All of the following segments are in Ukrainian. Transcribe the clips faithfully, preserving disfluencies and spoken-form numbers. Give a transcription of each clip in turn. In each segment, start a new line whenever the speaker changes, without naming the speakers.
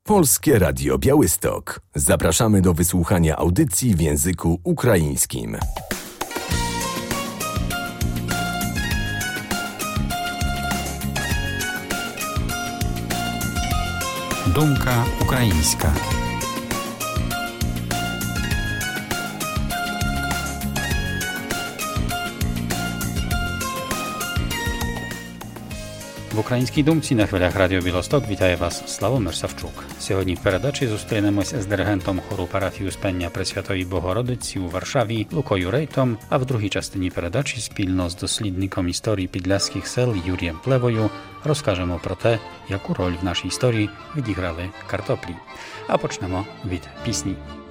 Polskie Radio Białystok. Zapraszamy do wysłuchania audycji w języku ukraińskim.
Думка українська. В українській думці на хвилях Радіо Білосток вітає вас Славомир Савчук. Сьогодні в передачі зустрінемось з диригентом хору парафії Успення Пресвятої Богородиці у Варшаві Лукою Рейтом, а в другій частині передачі спільно з дослідником історії підляських сел Юрієм Плевою розкажемо про те, яку роль в нашій історії відіграли картоплі. А почнемо від пісні.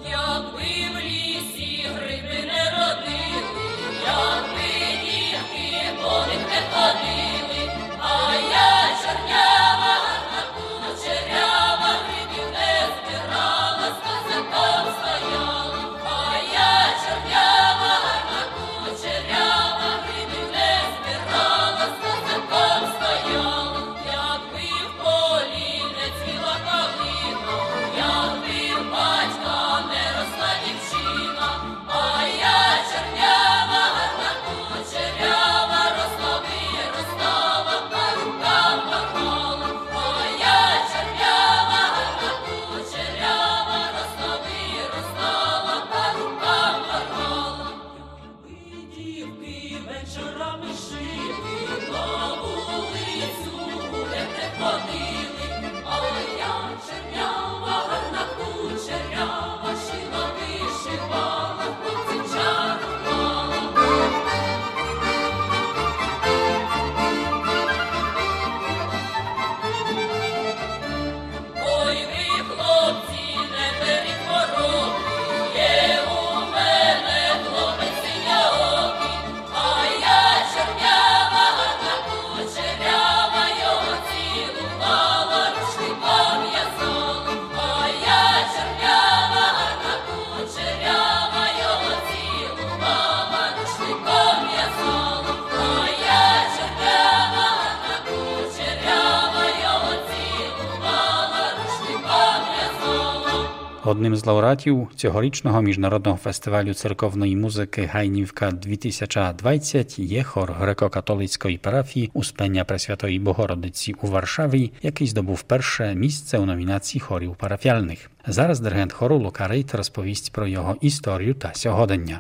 Одним з лауреатів цьогорічного міжнародного фестивалю церковної музики «Гайнівка дві тисячі двадцять» є хор греко-католицької парафії Успення Пресвятої Богородиці у Варшаві, який здобув перше місце у номінації хорів парафіальних. Зараз диригент хору Лука Рейт розповість про його історію та сьогодення.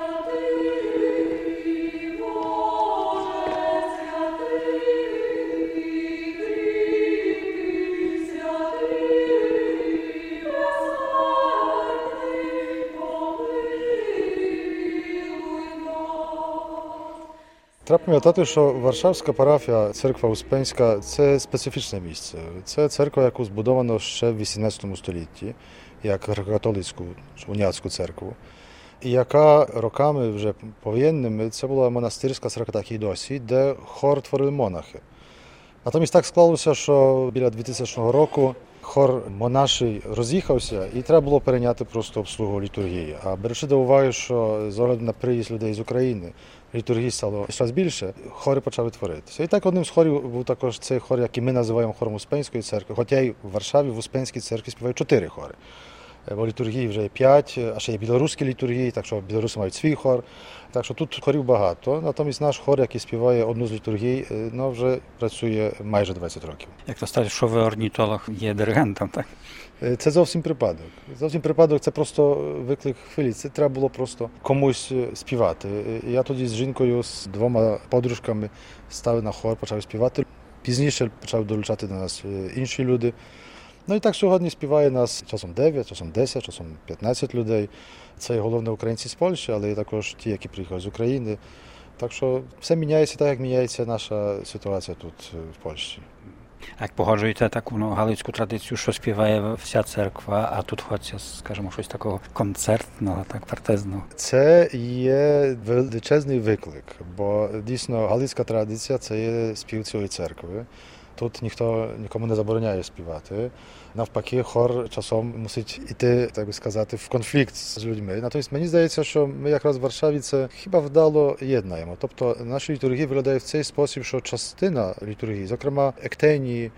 Треба пам'ятати, що Варшавська парафія, церква Успенська – це специфічне місце. Це церква, яку збудовано ще в вісімнадцятому столітті, як греко-католицьку, уніатську церкву, і яка роками вже повоєнними, це була монастирська церква, так і досі, де хор творили монахи. Натомість так склалося, що біля двохтисячного року хор монаший роз'їхався і треба було перейняти просто обслугу літургії. А беручи до уваги, що з огляду на приїзд людей з України літургії стало щось більше, хори почали творитися. І так одним з хорів був також цей хор, який ми називаємо хором Успенської церкви, хоча й в Варшаві в Успенській церкві співають чотири хори. Бо літургії вже є п'ять, а ще є білоруські літургії, так що білоруси мають свій хор. Так що тут хорів багато. Натомість наш хор, який співає одну з літургій, ну, вже працює майже двадцять років.
Як то стати, що ви орнітолог є диригентом, так?
Це зовсім припадок. Зовсім припадок, це просто виклик хвилі. Це треба було просто комусь співати. Я тоді з жінкою, з двома подружками стали на хор, почали співати. Пізніше почали долучати до нас інші люди. Ну і так сьогодні співає нас часом дев'ять, часом десять, часом п'ятнадцять людей. Це головне українці з Польщі, але і також ті, які приїхали з України. Так що все міняється так, як міняється наша ситуація тут в Польщі.
Як погоджуєте таку ну, галицьку традицію, що співає вся церква, а тут хочеться, скажімо, щось такого концертного, так, партезного?
Це є величезний виклик, бо дійсно галицька традиція – це є спів цілої церкви. Тут ніхто нікому не забороняє співати. Навпаки, хор часом мусить іти, так би сказати, в конфлікт з людьми. Натомість мені здається, що ми якраз в Варшаві це хіба вдало єднаємо. Тобто наші літургії виглядають в цей спосіб, що частина літургії, зокрема ектенії,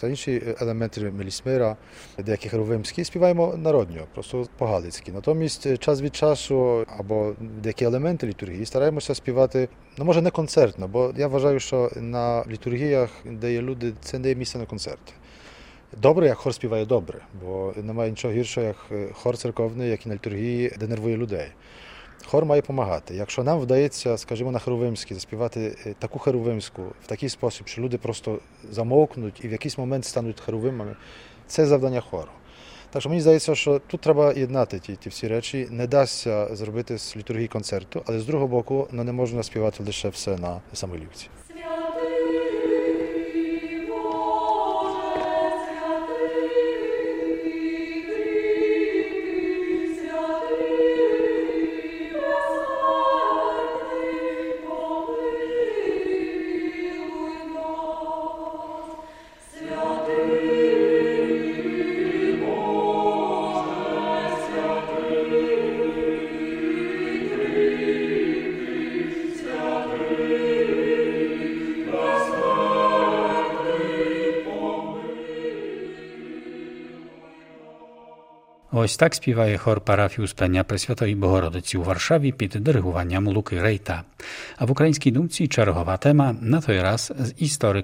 Та інші елементи мелісмира, деякі херувимські, співаємо народньо, просто по-галицьки. Натомість час від часу або деякі елементи літургії стараємося співати, ну може не концертно, бо я вважаю, що на літургіях, де є люди, це не є місце на концерти. Добре, як хор співає добре, бо немає нічого гіршого, як хор церковний, як і на літургії, де нервує людей. Хор має допомагати. Якщо нам вдається, скажімо, на херувимській заспівати таку херувимську в такий спосіб, що люди просто замовкнуть і в якийсь момент стануть херувимами, це завдання хору. Так що мені здається, що тут треба єднати ті, ті всі речі. Не дасться зробити з літургії концерту, але з другого боку, ну, не можна співати лише все на самолівці.
Ось так співає хор парафії Успення Пресвятої Богородиці у Варшаві під диригуванням Луки Рейта. А в українській думці чергова тема, на той раз з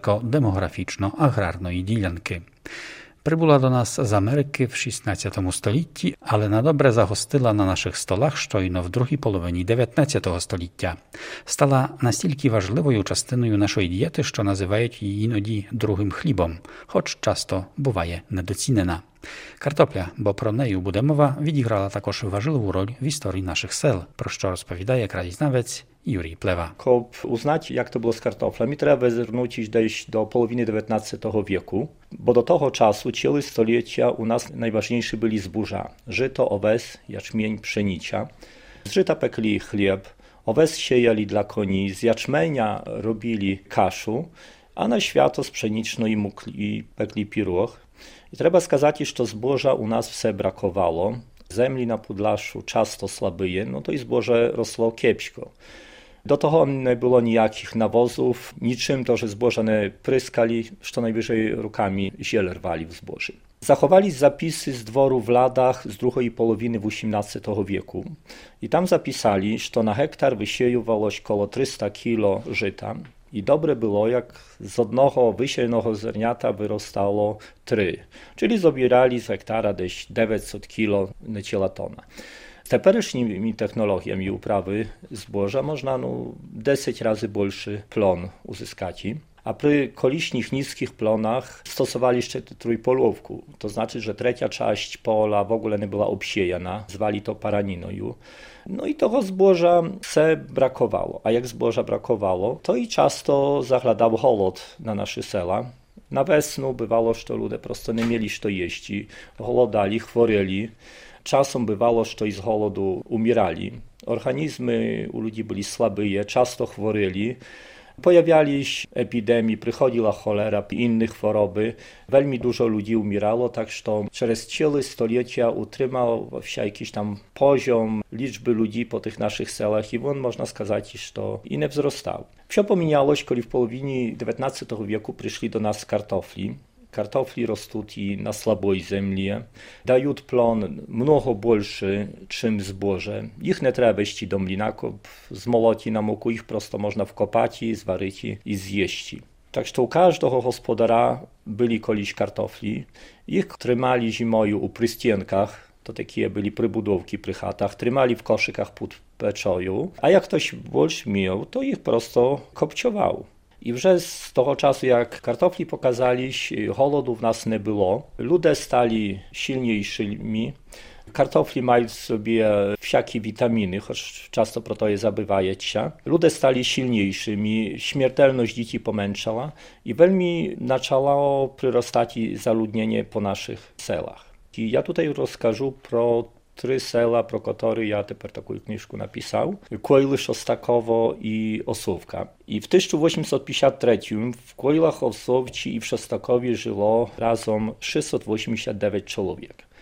історико-демографічно-аграрної ділянки. Прибула до нас з Америки в шістнадцятому столітті, але на добре загостила на наших столах щойно в другій половині дев'ятнадцятого століття. Стала настільки важливою частиною нашої дієти, що називають її іноді другим хлібом, хоч часто буває недоцінена. Картопля, бо про неї буде мова, відіграла також важливу роль в історії наших сел, про що розповідає краєзнавець Юрій Plewa.
Щоб узнати, як то було з картофлями, треба звернутися десь до половини дев'ятнадцятого віку, бо до того часу, ціле століття, у нас найważniejsze byli zboża, żyto, owes, jaczmień, pszenica. Z żyta pekli chleb, owes siejali dla koni, z jaczmenia robili kaszu, a na święto z pszeniczno i mukli pekli piruch. I trzeba сказати, що збожа у нас все бракувало. Землі на Подляшу часто слабіє, no to i zboże rosło kiepsko. Do того nie było nijakich nawozów, niczym to, że zboża nie pryskali, co najwyżej rukami ziele rwali w zboży. Zachowali zapisy z dworu w Ladach z drugiej połowiny osiemnastego wieku i tam zapisali, że na hektar wysiejowało około trzysta kilo żyta. I dobre było, jak z jednego wysielnego zerniata wyrostało trzy, czyli zabierali z hektara gdzieś dziewięćset kilo neciela tona. Z teperycznymi technologiami uprawy zboża można no, dziesięć razy większy plon uzyskać. A przy koliśnych niskich plonach stosowali jeszcze trójpolówku. To znaczy, że trzecia część pola w ogóle nie była obsiejana, zwali to paraniną. No i tego zboża se brakowało. A jak zboża brakowało, to i często zagladał głód na nasze sela. Na wiosnę bywało, że ludzie prosto nie mieli co jeść, głodali, chworeli. Czasem bywało, że i z głodu umierali. Organizmy u ludzi byli słabe, często chworeli. Pojawiali się epidemie, przychodziła cholera i inne choroby. Veľmi dużo ludzi umierało, tak że przez całe stulecia utrzymał się jakiś tam poziom liczby ludzi po tych naszych selach i on można сказать, że i nie wzrastał. Все pominęło się, kiedy w połowinie dziewiętnastego wieku przyszli do nas kartofli. Kartofli rosną i na słabej ziemi, dają plon mnogo większy czym zboże. Ich nie trzeba wejść do mlinaków, zmoloti na moku, ich prosto można wkopać, zwaryć i zjeść. Tak że u każdego gospodara byli koliś kartofli. Ich trzymali zimою u prystienkach, to takie byli przybudówki przy chatach, trzymali w koszykach pod peczoju, a jak ktoś больше miał, to ich prosto kopciował. I вже z tego czasu, jak kartofli pokazali, głodu w nas nie było. Ludzie stali silniejszymi. Kartofli mają w sobie wszelkie witaminy, choć często pro to je zabywajecie. Ludzie stali silniejszymi, śmiertelność dzieci pomęczała i veľmi zaczęło przyrastać zaludnienie po naszych selach. I ja tutaj rozkażę pro trzy sela, pro które ja teraz taką kniżkę napisał. Kłojly, Szostakowo i Osówka. I w tysiąc osiemset pięćdziesiątym trzecim w Kłojlach, Osówci i w Szostakowie żyło razem sześćset osiemdziesiąt dziewięć człowiek.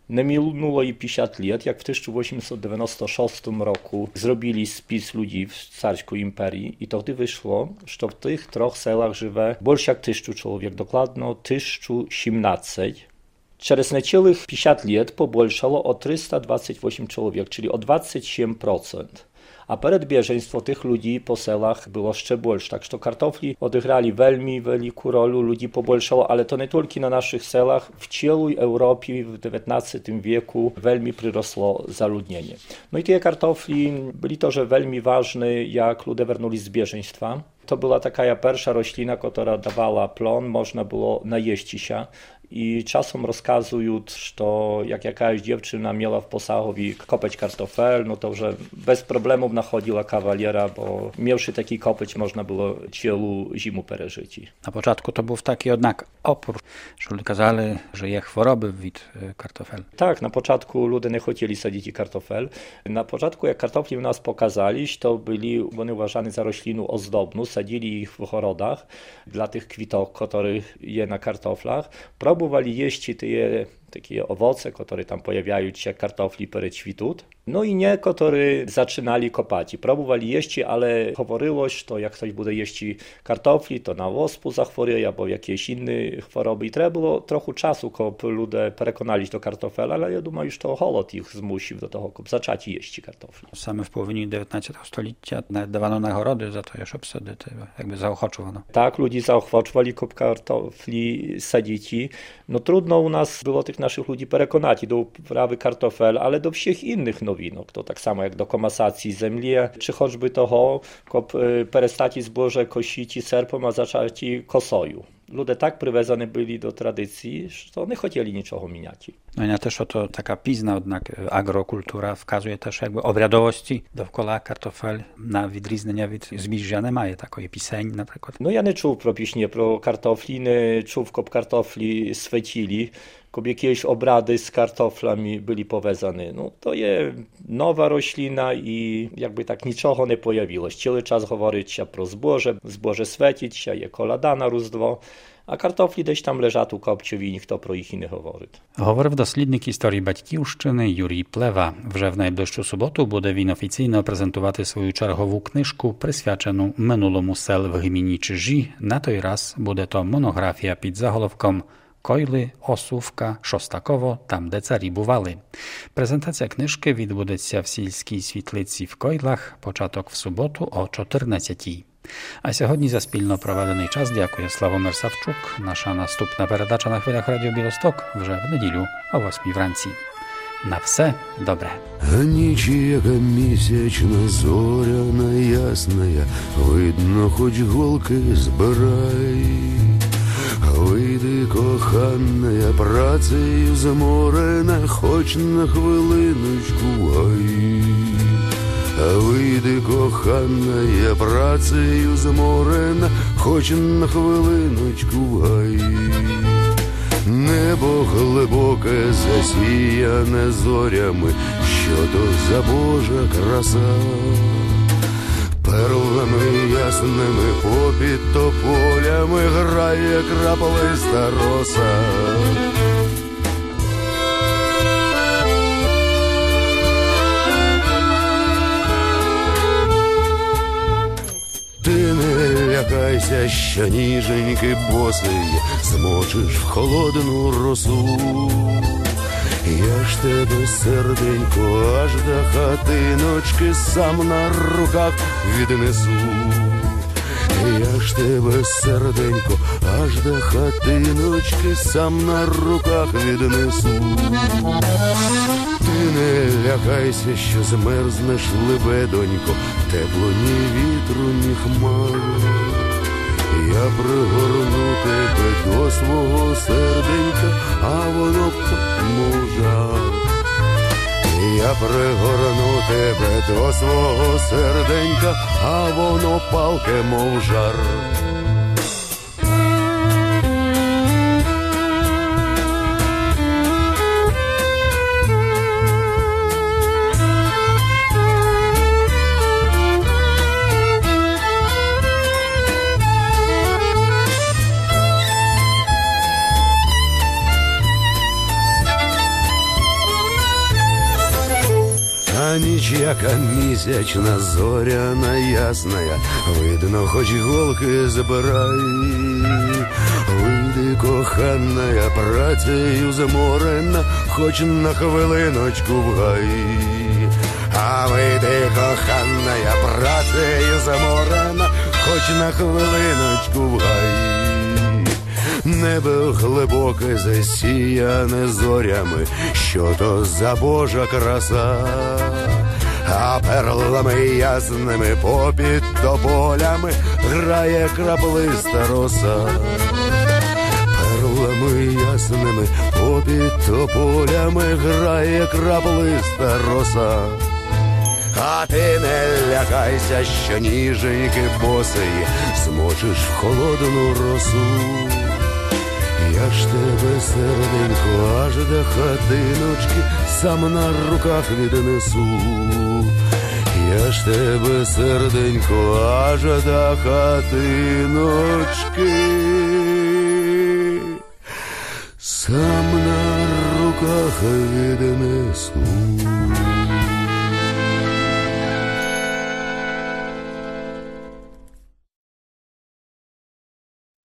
Nie minęło i pięćdziesiąt lat, jak w tysiąc osiemset dziewięćdziesiątym szóstym roku zrobili spis ludzi w carskiej imperii i to wtedy wyszło, że w tych trzech selach żywe больше jak tysiąc człowiek, dokładno tysiąc siedemnaście. Przez niecałych pięćdziesiąt lat pobolszało o trzysta dwadzieścia osiem człowiek, czyli o dwadzieścia siedem procent. A przedbieżeństwo tych ludzi po selach było jeszcze больше. Tak, że kartofli odegrali veľmi wielką rolę, ludzi pobolszało, ale to nie tylko na naszych selach. W całej Europie w dziewiętnastym wieku veľmi przyrosło zaludnienie. No i te kartofli byli to, że veľmi ważne, jak ludzie wernuli z bieżeństwa. To była taka pierwsza roślina, która dawała plon, można było najeść się. I czasem rozkazują, że jak jakaś dziewczyna miała w posachowi kopeć kartofel, no to że bez problemów nachodziła kawaliera, bo miałszy taki kopeć można było całą zimę przeżyć.
Na początku to był taki jednak opór, że ludzie kazali, że je choroby wid kartofel.
Tak, na początku ludzie nie chcieli sadzić kartofel. Na początku jak kartofli u nas pokazali, to byli one uważane za roślinę ozdobną, sadzili ich w ogrodach dla tych kwitok, których je na kartoflach. Próbowali jeść te takie owoce, które tam pojawiają się, kartofli perećwitut. No i nie, którzy zaczynali kopać. Próbowali jeść, ale mówiło, że jak ktoś bude jeść kartofli, to na ospę zachoruje albo jakieś inne choroby. I trzeba było trochę czasu, żeby ludzie przekonali do kartofela, ale ja думаю, że to holod ich zmusił do tego, żeby zacząć jeść kartofli.
Same w połowie dziewiętnastego stulecia nawet dawano nagrody za to, że obsady jakby zaochoczono.
Tak, ludzi zaochocowali kup kartofli sadzić. No trudno u nas było tych naszych ludzi przekonać do uprawy kartofel, ale do wszystkich innych nowinok. To tak samo jak do komasacji ziemi, czy choćby toho, żeby przestać zboże kosić serpom, a zacząć kosoju. Ludzie tak przywiązani byli do tradycji, że nie chcieli niczego mieniać.
No i też oto taka pizna, jednak agrokultura wskazuje też jakby obradowości dookoła kartofel na widrizny niewid zbliżane maje takoje piseń na przykład.
No ja nie czuł pro piśnie pro kartofli, nie czuł kop kartofli swecili, kop jakieś obrady z kartoflami byli powiązane. No to jest nowa roślina i jakby tak niczego nie pojawiło. Cały czas mówić się pro zboże, zboże swecić się, je kolada na rózdwo. A kartofli dесь tam leżatu kopciowi, ніхто про їх і не говорить.
Говорив дослідник історії Батьківщини Юрій Плева. Вже в найближчу суботу буде він офіційно презентувати свою чергову книжку, присвячену минулому сел в гміні Чижі. На той раз буде то монографія під заголовком «Койли, Осувка, Шостаково, там, де царі бували». Презентація книжки відбудеться в сільській світлиці в Койлах, початок в суботу о чотирнадцятій. A сьогодні за спільно проведений час дякує Славомир Савчук. Наша наступна передача на хвилях Радіо Білосток вже в неділю о восьмій вранці. На все добре.
Ніч, яка місячна, зоряна, ясная, видно, хоч голки збирай. Вийди, кохана, працею заморена, хоч на хвилиночку, ай. Вийди, кохана, я працею зморена, хоч на хвилиночку, гай. Небо глибоке, засіяне зорями, що то за Божа краса. Перлами ясними попід тополями грає краплиста роса. Ти не лякайся, що ніженьки босий змочиш в холодну росу. Я ж тебе, серденько, аж до хатиночки сам на руках віднесу. Я ж тебе, серденько, аж до хатиночки сам на руках віднесу. Ти не лякайся, що змерзнеш, лебедонько, тепло ні вітру, ні хмар. Я пригорну тебе до свого серденька, а воно мов жар. Я пригорну тебе до свого серденька, а воно палке, мов жар. ніч, яка місячна, зоряна ясная, видно, хоч голки збирай. Вийди, коханая, працею заморена, хоч на хвилиночку в гай. А вийди, коханая, працею заморена, хоч на хвилиночку в гай. Небо глибоке засіяне зорями, що то за Божа краса, а перлами ясними попід тополями грає краплиста роса. Перлами ясними попід тополями грає краплиста роса. А ти не лякайся, що ніженьки босий змочиш в холодну росу. Я ж тебе, серденько, аж до хатиночки сам на руках віднесу. Я ж тебе, серденько, аж до хатиночки сам на руках віднесу.